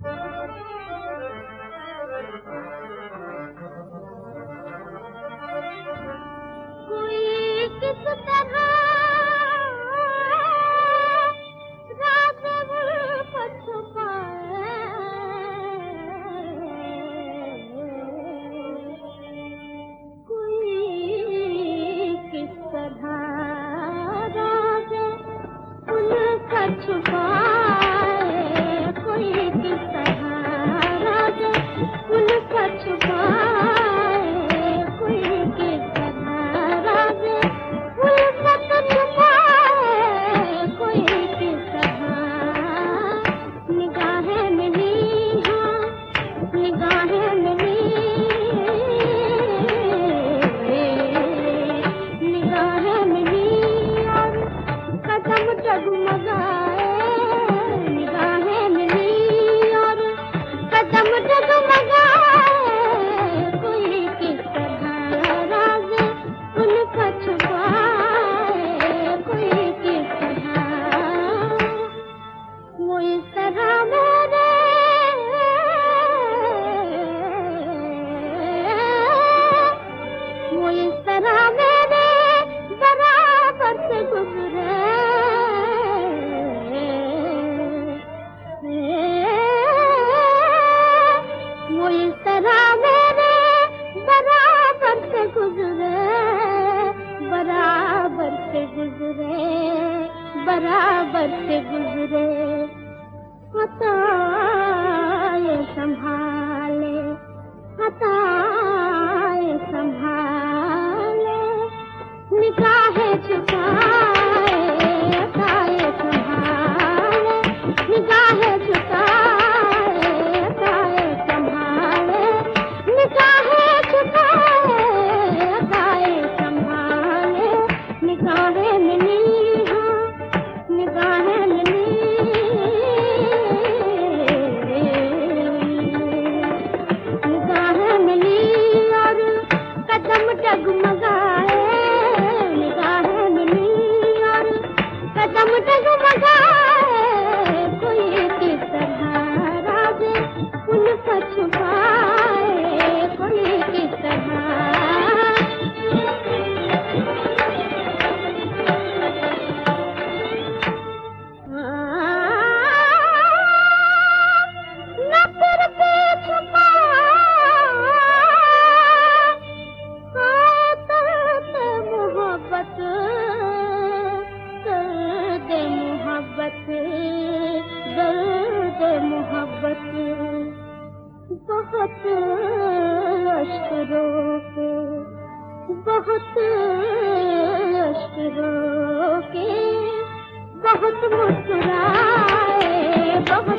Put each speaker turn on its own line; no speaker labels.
कोई किस तरह रात को छुपाए, कोई किस तरह रात उनका छुपाए, कोई किस तरह रात उनका छुपाए, कोई किस बराबर से गुजरे, हताए संभाले, हताए संभाले, निगाहें झुकाए, हताए संभाले, निगाहें झुकाए, हताए संभाले, निगाहें झुकाए, हताए संभाले, निगाहें मिली, निगाहें मिली, निगाहें मिली और कदम डगमगाए, निगाहें मिली और कदम डगमगाए, कोई किस तरह राज उनका छुपाए, कोई किस तरह दर्द मोहब्बत बहुत अश्क रोके, बहुत अश्क रोके, बहुत मुस्कुराए, बहुत